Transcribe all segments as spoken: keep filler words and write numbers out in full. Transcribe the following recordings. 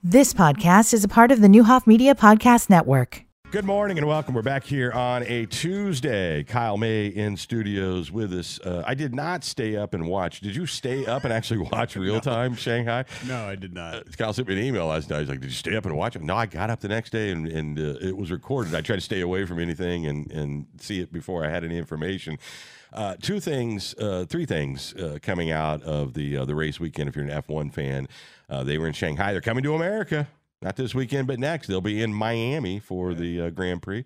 This podcast is a part of the Newhoff Media Podcast Network. Good morning and welcome. We're back here on a Tuesday. Kyle May in studios with us. Uh, I did not stay up and watch. Did you stay up and actually watch real time no. Shanghai? No, I did not. Uh, Kyle sent me an email last night. He's like, did you stay up and watch it? No, I got up the next day and, and uh, it was recorded. I tried to stay away from anything and, and see it before I had any information. Uh, two things, uh, three things uh, coming out of the uh, the race weekend if you're an F one fan. Uh, they were in Shanghai. They're coming to America. Not this weekend, but next. They'll be in Miami for the uh, Grand Prix,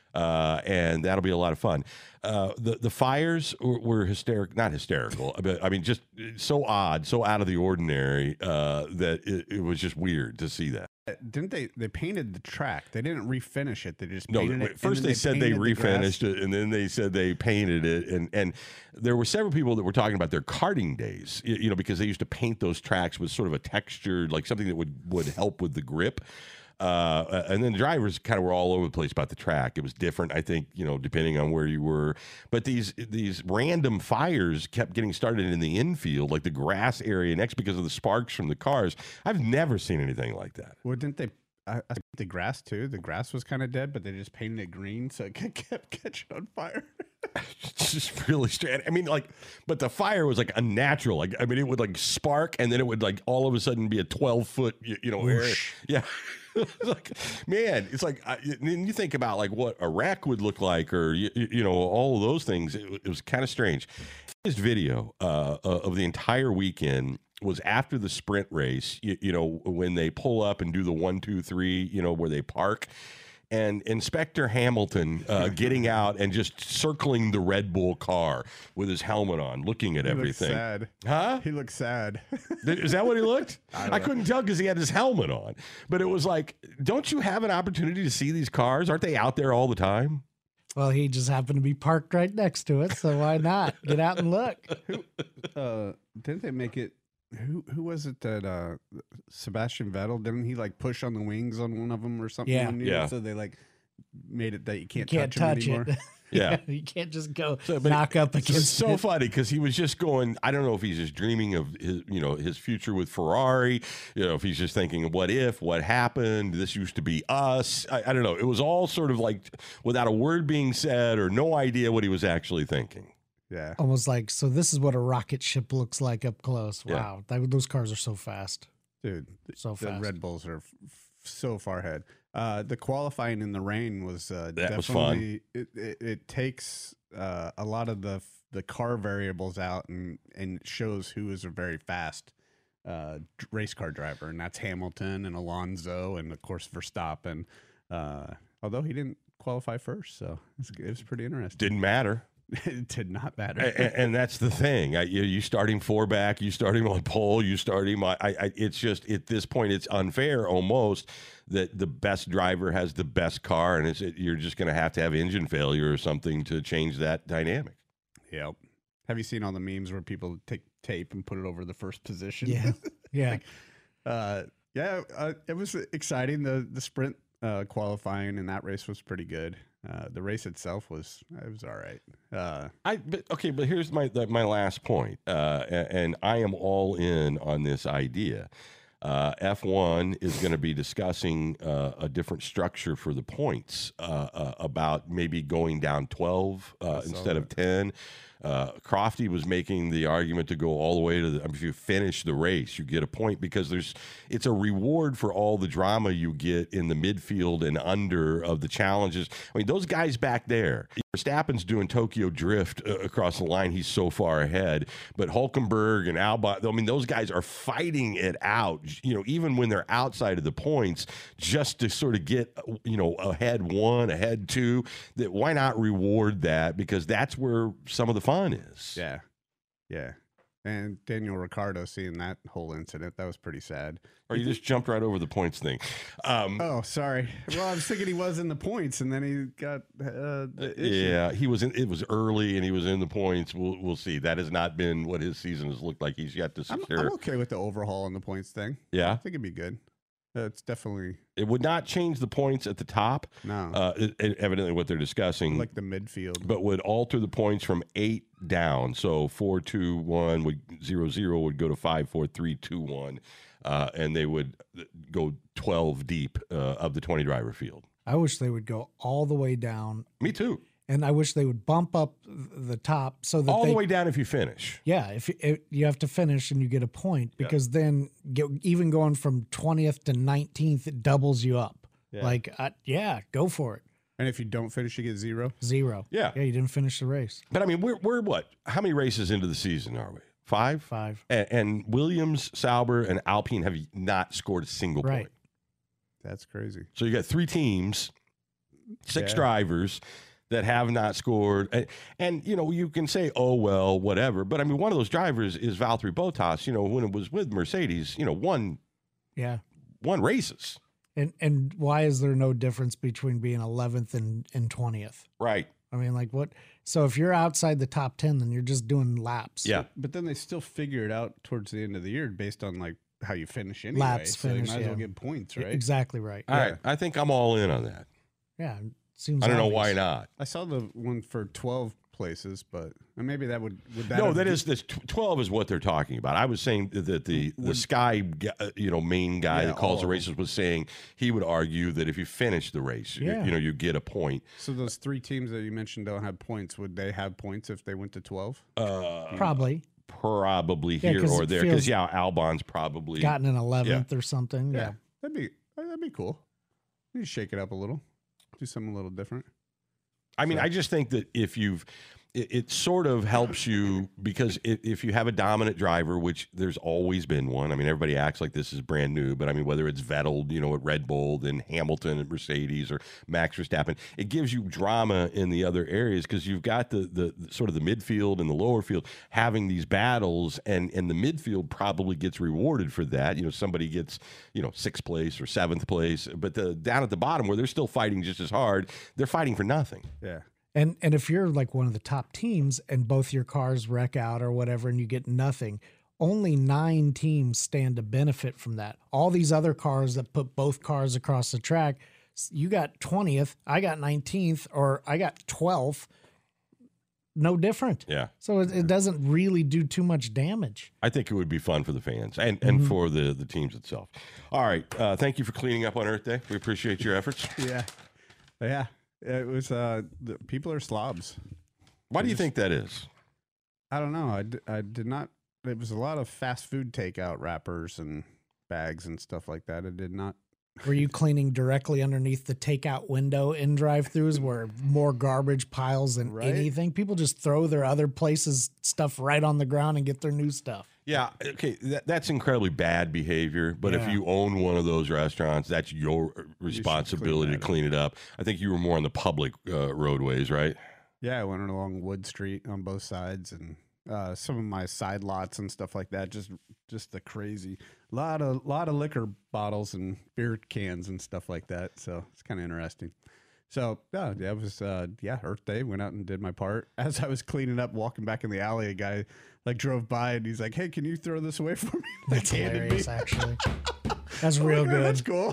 uh, and that'll be a lot of fun. Uh, the the fires were, were hysterical, not hysterical, but I mean just so odd, so out of the ordinary uh, that it, it was just weird to see that. Didn't they? They painted the track. They didn't refinish it. They just no. painted it. First they, they said they refinished the it, and then they said they painted it. And and there were several people that were talking about their karting days, you know, because they used to paint those tracks with sort of a textured, like something that would would help with the grip. Uh, and then the drivers kind of were all over the place about the track. It was different, I think, you know, depending on where you were. But these these random fires kept getting started in the infield, like the grass area next, because of the sparks from the cars. I've never seen anything like that. Well, didn't they? I, I the grass too. The grass was kind of dead, but they just painted it green, so it kept catching on fire. It's just really strange. I mean, like, but the fire was like unnatural. Like, I mean, it would like spark, and then it would like all of a sudden be a twelve foot, you, you know, area. Yeah. It's like, man, it's like, I, and you think about like what a wreck would look like, or you, you know, all of those things. It, it was kind of strange. This video uh, of the entire weekend was after the sprint race. You, you know, when they pull up and do the one, two, three. You know, where they park. And Inspector Hamilton uh, getting out and just circling the Red Bull car with his helmet on, looking at he everything. Looks sad. Huh? He looked sad. Is that what he looked? I, I couldn't tell because he had his helmet on. But it was like, don't you have an opportunity to see these cars? Aren't they out there all the time? Well, he just happened to be parked right next to it, so why not? Get out and look. Who, uh, didn't they make it? Who who was it that uh, Sebastian Vettel? Didn't he like push on the wings on one of them or something? Yeah, yeah. So they like made it that you can't, you can't touch, touch him anymore. it. Yeah. You can't just go so, knock up it's against so it. funny because he was just going, I don't know if he's just dreaming of his, you know, his future with Ferrari, you know, if he's just thinking, what if, what happened, this used to be us. I, I don't know. It was all sort of like without a word being said or no idea what he was actually thinking. Yeah. Almost like, so this is what a rocket ship looks like up close. Wow. Yeah. That, those cars are so fast. Dude, So the fast. Red Bulls are f- f- so far ahead. Uh, the qualifying in the rain was uh, That was definitely it, it, it takes uh, a lot of the the car variables out and and shows who is a very fast uh, race car driver, and that's Hamilton and Alonso and of course Verstappen. Uh, although he didn't qualify first, so it was, it was pretty interesting. Didn't matter. It did not matter. and, and that's the thing. I, you, you start him four back, you start him on pole, you start him. I, I, it's just at this point, it's unfair almost that the best driver has the best car, and it's, it, you're just going to have to have engine failure or something to change that dynamic. Yep. Have you seen all the memes where people take tape and put it over the first position? Yeah. Yeah. like, uh, yeah. Uh, it was exciting. The the sprint uh, qualifying in that race was pretty good. Uh, the race itself was it was all right. Uh, I but, okay, but here's my the, my last point, uh, and, and I am all in on this idea. Uh, F one is going to be discussing uh, a different structure for the points, uh, uh, about maybe going down twelve uh, instead of ten. Uh, Crofty was making the argument to go all the way to the, I mean, if you finish the race, you get a point because there's it's a reward for all the drama you get in the midfield and under of the challenges. I mean, those guys back there, Verstappen's doing Tokyo Drift uh, across the line. He's so far ahead, but Hulkenberg and Albon, I mean, those guys are fighting it out, you know, even when they're outside of the points, just to sort of get, you know, ahead one, ahead two. That why not reward that? Because that's where some of the fun is. yeah, yeah. And Daniel Ricciardo seeing that whole incident, that was pretty sad. Or you just jumped right over the points thing. Um, Oh, sorry. Well, I was thinking he was in the points, and then he got uh, the issue. yeah, he was in. It was early, and he was in the points. We'll we'll see. That has not been what his season has looked like. He's yet to I'm, secure. I'm okay with the overhaul on the points thing. I Yeah, think it'd be good. Uh, it's definitely it would not change the points at the top. no Uh, it- it- evidently, what they're discussing, like the midfield. but would alter the points from eight down. So four, two, one would zero, zero would go to five, four, three, two, one, uh, and they would go twelve deep uh, of the twenty driver field. I wish they would go all the way down, Me too. and I wish they would bump up the top so that All they, the way down if you finish. yeah, if, if you have to finish and you get a point, because then get, even going from twentieth to nineteenth, it doubles you up. Yeah. Like, uh, yeah, go for it. And if you don't finish, you get zero. Zero. Yeah. Yeah, you didn't finish the race. But I mean, we're we're what? How many races into the season are we? Five. Five. And, and Williams, Sauber, and Alpine have not scored a single Right. point. That's crazy. So you got three teams, six Yeah. drivers that have not scored. And, and, you know, you can say, oh, well, whatever. But, I mean, one of those drivers is Valtteri Bottas, you know, when it was with Mercedes, you know, won, Yeah. won races. And and why is there no difference between being eleventh and, and twentieth? Right. I mean, like what? So if you're outside the top ten, then you're just doing laps. Yeah. But then they still figure it out towards the end of the year based on like how you finish anyway. Laps so finish, you might as well yeah. get points, right? Exactly right. All right. I think I'm all in on that. Yeah. it Seems I don't know obvious. why not. I saw the one for twelve places, but and maybe that would would that No, have that been- is this tw- twelve is what they're talking about. I was saying that the the Sky, g- uh, you know, main guy Yeah, that calls all the of them. races was saying he would argue that if you finish the race, you- Yeah. you, know, you get a point. So those three teams that you mentioned don't have points. Would they have points if they went to twelve? Uh, Probably probably Yeah, here 'cause or it there because feels- yeah, Albon's probably gotten an eleventh or something. Yeah. that'd be that'd be cool. You shake it up a little, do something a little different. I mean, So- I just think that if you've, it, it sort of helps you because if, if you have a dominant driver, which there's always been one. I mean, everybody acts like this is brand new, but I mean, whether it's Vettel, you know, at Red Bull, then Hamilton at Mercedes, or Max Verstappen, it gives you drama in the other areas because you've got the, the the sort of the midfield and the lower field having these battles, and and the midfield probably gets rewarded for that. You know, somebody gets you know sixth place or seventh place, but the down at the bottom where they're still fighting just as hard, they're fighting for nothing. Yeah. And and if you're like one of the top teams and both your cars wreck out or whatever and you get nothing, only nine teams stand to benefit from that. All these other cars that put both cars across the track, s- you got twentieth, I got nineteenth, or I got twelfth. No different. Yeah. So it, it doesn't really do too much damage. I think it would be fun for the fans and, and for the, the teams itself. All right. Uh, thank you for cleaning up on Earth Day. We appreciate your efforts. Yeah. Yeah. It was uh the people are slobs. Why do you just- think that is? I don't know. I, d- I did not it was a lot of fast food takeout wrappers and bags and stuff like that. It did not Were you cleaning directly underneath the takeout window in drive-thrus where more garbage piles than Right. anything? People just throw their other places stuff right on the ground and get their new stuff. Yeah. Okay. That, that's incredibly bad behavior. But if Yeah. you own one of those restaurants, that's your responsibility to that up. clean it up. I think you were more on the public uh, roadways, right? Yeah, I went along Wood Street on both sides and uh, some of my side lots and stuff like that. Just just the crazy lot of lot of liquor bottles and beer cans and stuff like that. So it's kind of interesting. So yeah, yeah, it was uh, yeah Earth Day. Went out and did my part. As I was cleaning up, walking back in the alley, a guy like drove by and he's like, "Hey, can you throw this away for me?" Like, That's handed me. hilarious, actually. That's I'm real like, "Oh, good. That's cool.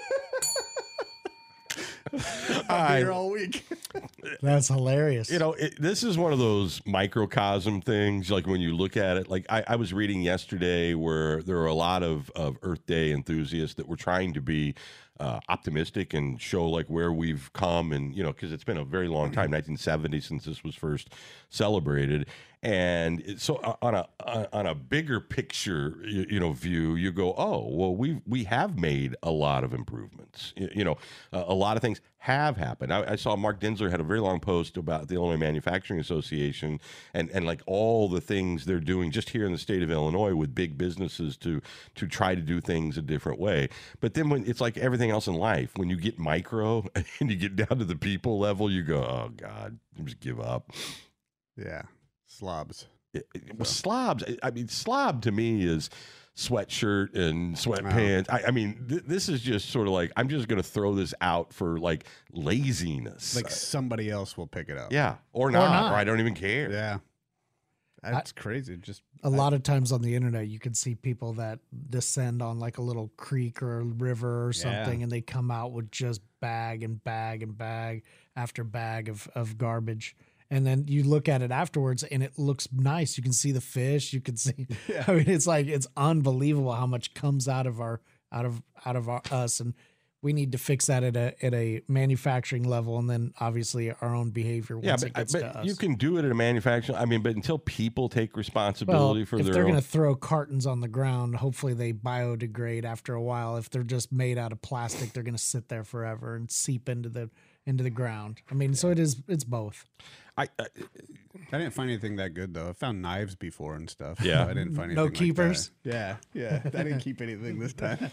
I'll be here all week. That's hilarious. You know, it, this is one of those microcosm things. Like when you look at it, like I, I was reading yesterday where there are a lot of, of Earth Day enthusiasts that were trying to be uh, optimistic and show like where we've come. And, you know, because it's been a very long time, nineteen seventy, since this was first celebrated. And it, so uh, on a on- on a bigger picture, you, you know, view, you go, oh, well, we we have made a lot of improvements. You, you know, uh, a lot of things have happened. I, I saw Mark Dinsler had a very long post about the Illinois Manufacturing Association and and like all the things they're doing just here in the state of Illinois with big businesses to to try to do things a different way. But then when it's like everything else in life, when you get micro and you get down to the people level, you go, oh God, just give up. Yeah, slobs. It- it- well, slobs. I- I mean, slob to me is sweatshirt and sweatpants. I, I mean, th- this is just sort of like I'm just going to throw this out for like laziness. Like somebody else will pick it up. yeah, or not, or, not. I don't even care. Yeah. That's crazy. Just a lot of times on the internet, you can see people that descend on like a little creek or a river or something, Yeah. and they come out with just bag and bag and bag after bag of, of garbage. And then you look at it afterwards and it looks nice. You can see the fish. You can see, Yeah. I mean, it's like, it's unbelievable how much comes out of our, out of out of our, us, and we need to fix that at a at a manufacturing level, and then obviously our own behavior once Yeah, it but, gets but to us. you can do it at a manufacturer. I mean, but until people take responsibility well, for if their they're own. going to throw cartons on the ground, hopefully they biodegrade after a while. If they're just made out of plastic, they're going to sit there forever and seep into the into the ground. I mean, so it is. It's both. I, I, I didn't find anything that good though. I found knives before and stuff. Yeah. so I didn't find anything No like keepers? that. Yeah, yeah. I didn't keep anything this time.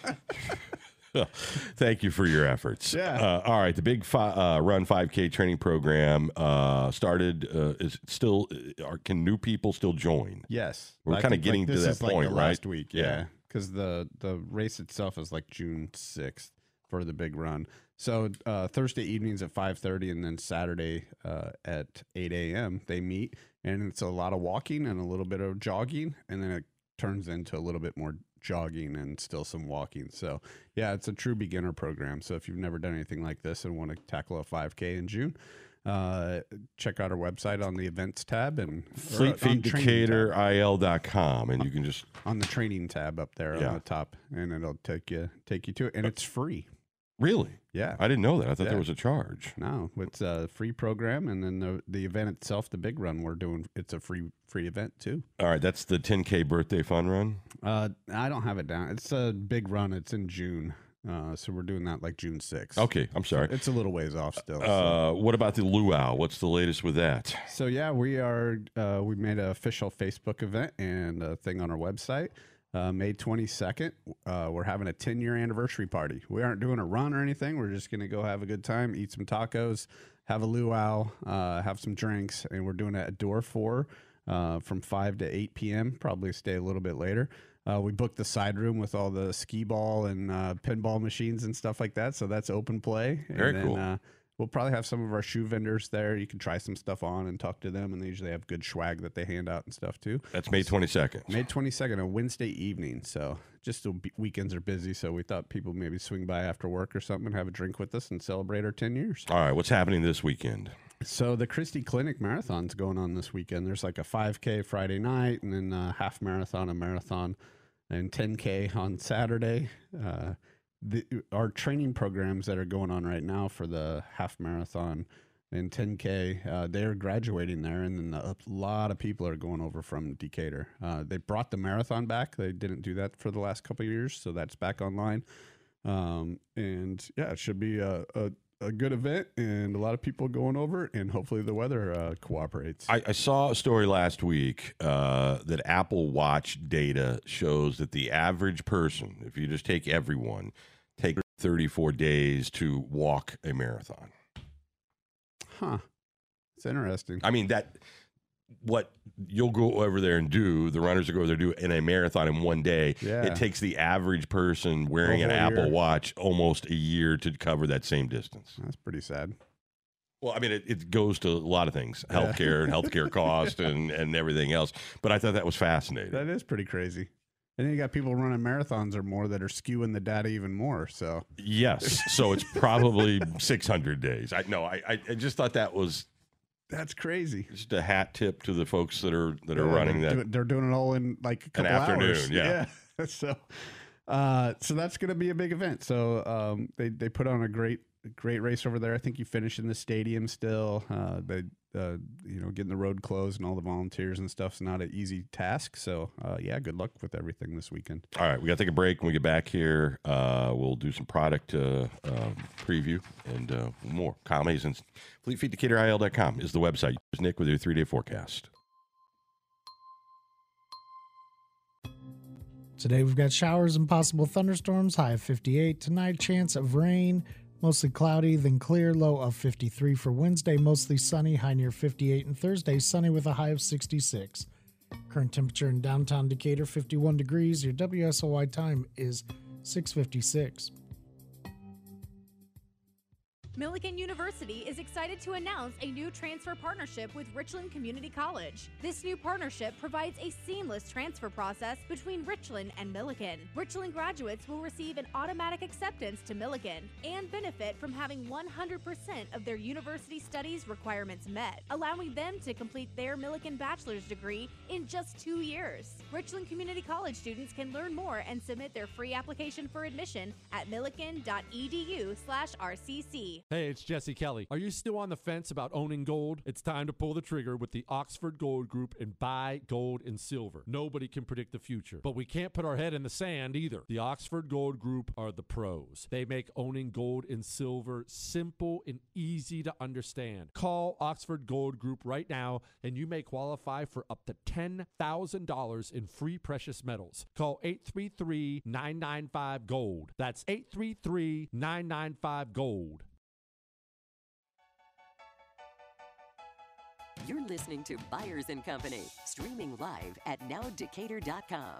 Thank you for your efforts. Yeah. Uh, all right. The Big fi- uh, Run five K training program uh, started. Uh, is still. Are, can new people still join? Yes, We're I kinda think, getting like, to this that is like point, the right? Last week, Yeah. yeah, because the the race itself is like June sixth for the big run. So uh, Thursday evenings at five thirty, and then Saturday uh, at eight a.m. they meet, and it's a lot of walking and a little bit of jogging, and then it turns into a little bit more jogging and still some walking. So yeah, it's a true beginner program. So if you've never done anything like this and want to tackle a five K in June, uh, check out our website on the events tab and Fleet Feet Decatur I L dot com, and you can just on the training tab up there Yeah. on the top, and it'll take you take you to it, and it's free. really. Yeah, I didn't know that. I thought Yeah. there was a charge. no, it's a free program, and then the the event itself, the big run we're doing, it's a free free event too. All right, that's the ten K birthday fun run. Uh, I don't have it down. It's a big run. It's in June, uh, so we're doing that like June sixth. Okay, I'm sorry. It's a little ways off still. so. Uh, what about the luau? What's the latest with that? So yeah, we are. Uh, we made an official Facebook event and a thing on our website. Uh, May twenty-second, uh, we're having a ten-year anniversary party. We aren't doing a run or anything. We're just going to go have a good time, eat some tacos, have a luau, uh, have some drinks, and we're doing it at Door four uh, from five to eight p.m., probably stay a little bit later. Uh, we booked the side room with all the skee ball and uh, pinball machines and stuff like that, so that's open play. Very and then, cool. Uh, we'll probably have some of our shoe vendors there. You can try some stuff on and talk to them, and they usually have good swag that they hand out and stuff too. That's May twenty-second. May twenty-second, a Wednesday evening. So just the b- weekends are busy, so we thought people maybe swing by after work or something and have a drink with us and celebrate our ten years. All right, what's happening this weekend? So the Christie Clinic Marathon's going on this weekend. There's like a five K Friday night, and then a half marathon, a marathon, and ten K on Saturday. Uh, the, our training programs that are going on right now for the half marathon and ten K, uh, they're graduating there, and then a lot of people are going over from Decatur. Uh, they brought the marathon back. They didn't do that for the last couple of years, so that's back online. Um, and yeah, it should be a, a, a good event, and a lot of people going over, and hopefully the weather uh, cooperates. I, I saw a story last week uh, that Apple Watch data shows that the average person, if you just take everyone, take thirty-four days to walk a marathon. Huh. It's interesting. I mean, that what you'll go over there and do, the runners will go over there and do in a marathon in one day. Yeah. It takes the average person wearing A an whole Apple year. Watch almost a year to cover that same distance. That's pretty sad. Well, I mean, it, it goes to a lot of things, Yeah. healthcare and healthcare cost and, and everything else. But I thought that was fascinating. That is pretty crazy. And then you got people running marathons or more that are skewing the data even more. So Yes. So it's probably six hundred days. I no, I, I I just thought that was that's crazy. just a hat tip to the folks that are that are Yeah, running they're that. doing, they're doing it all in like a couple afternoon, hours. yeah. Yeah. so, uh, so that's going to be a big event. So, um, they, they put on a great, great race over there. I think you finish in the stadium still. Uh, they, uh, you know, getting the road closed and all the volunteers and stuff's not an easy task. So, uh, yeah, good luck with everything this weekend. All right, we got to take a break. When we get back here, uh, we'll do some product uh, um, preview and uh, more. Kyle Mason's Fleet Feet Decatur I L dot com is the website. Here's Nick with your three day forecast. Today we've got showers and possible thunderstorms, high of fifty-eight. Tonight, chance of rain, mostly cloudy, then clear, low of fifty-three. For Wednesday, mostly sunny, high near fifty-eight. And Thursday, sunny with a high of sixty-six. Current temperature in downtown Decatur, fifty-one degrees. Your W S O Y time is six fifty-six. Millikan University is excited to announce a new transfer partnership with Richland Community College. This new partnership provides a seamless transfer process between Richland and Millikan. Richland graduates will receive an automatic acceptance to Millikan and benefit from having one hundred percent of their university studies requirements met, allowing them to complete their Millikan bachelor's degree in just two years. Richland Community College students can learn more and submit their free application for admission at millikan.edu slash RCC. Hey, it's Jesse Kelly. Are you still on the fence about owning gold? It's time to pull the trigger with the Oxford Gold Group and buy gold and silver. Nobody can predict the future, but we can't put our head in the sand either. The Oxford Gold Group are the pros. They make owning gold and silver simple and easy to understand. Call Oxford Gold Group right now and you may qualify for up to ten thousand dollars in free precious metals. Call eight three three, nine nine five, GOLD. That's eight three three, nine nine five, GOLD. You're listening to Byers and Company, streaming live at now decatur dot com.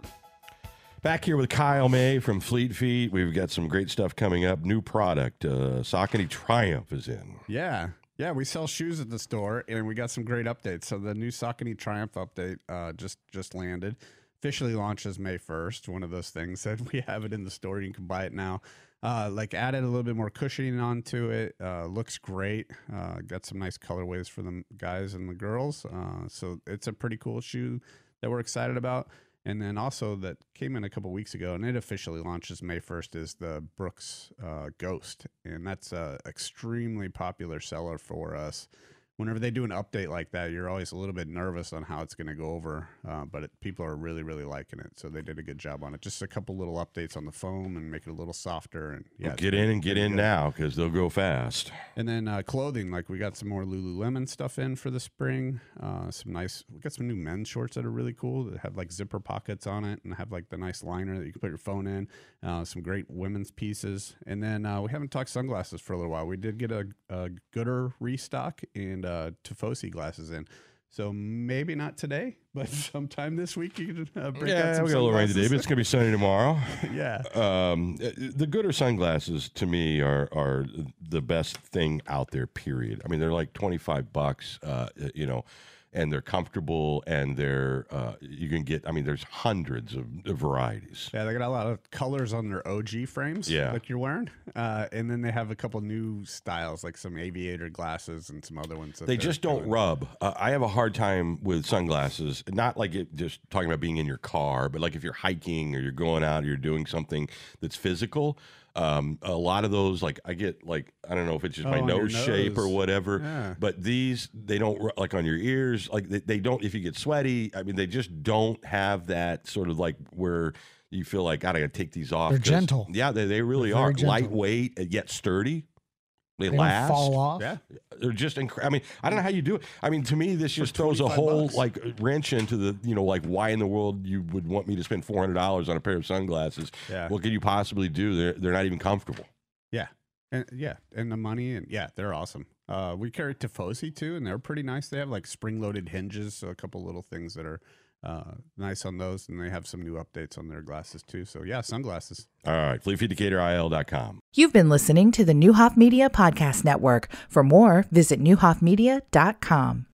Back here with Kyle May from Fleet Feet. We've got some great stuff coming up. New product. Uh, Saucony Triumph is in. Yeah. Yeah, we sell shoes at the store, and we got some great updates. So the new Saucony Triumph update uh, just, just landed. Officially launches May first. One of those things that we have it in the store. You can buy it now. Uh, like added a little bit more cushioning onto it. Uh, looks great. Uh, got some nice colorways for the guys and the girls. Uh, so it's a pretty cool shoe that we're excited about. And then also that came in a couple weeks ago, and it officially launches May first, is the Brooks uh, Ghost. And that's an extremely popular seller for us. Whenever they do an update like that, you're always a little bit nervous on how it's going to go over, uh, but it, people are really, really liking it. So they did a good job on it. Just a couple little updates on the foam and make it a little softer. And yeah, well, get in and get in good. now because they'll go fast. And then uh, clothing, like we got some more Lululemon stuff in for the spring. Uh, some nice, we got some new men's shorts that are really cool that have like zipper pockets on it and have like the nice liner that you can put your phone in. Uh, some great women's pieces. And then uh, we haven't talked sunglasses for a little while. We did get a, a Gooder restock and uh, Tifosi glasses in. So maybe not today, but sometime this week you can uh, break yeah, out some we got a little rain today, but it's going to be sunny tomorrow. yeah. Um, the Gooder sunglasses to me are are the best thing out there, period. I mean, they're like twenty-five bucks, uh, you know, and they're comfortable and they're, uh, you can get, I mean, there's hundreds of, of varieties. Yeah, they got a lot of colors on their O G frames, yeah. like you're wearing. Uh, and then they have a couple new styles, like some aviator glasses and some other ones. That they just don't doing. rub. Uh, I have a hard time with sunglasses, not like it just talking about being in your car, but like if you're hiking or you're going out or you're doing something that's physical. Um, a lot of those, like I get like, I don't know if it's just oh, my nose, nose shape or whatever, yeah. but these, they don't like on your ears. Like they, they don't, if you get sweaty, I mean, they just don't have that sort of like where you feel like, God, I gotta take these off. They're gentle. Yeah, they, they really They're are gentle. Lightweight yet sturdy. They, they last. Don't fall off. Yeah. They're just incredible. I mean, I don't know how you do it. I mean, to me, this just throws a whole bucks. like wrench into the, you know, like why in the world you would want me to spend four hundred dollars on a pair of sunglasses? Yeah. What could you possibly do? They're, they're not even comfortable. Yeah. And yeah. And the money. And yeah, they're awesome. Uh, we carry Tifosi too, and they're pretty nice. They have like spring loaded hinges. So a couple little things that are uh, nice on those. And they have some new updates on their glasses too. So yeah, sunglasses. All right. Fleet Feet Decatur I L dot com. You've been listening to the Newhoff Media Podcast Network. For more, visit newhoff media dot com.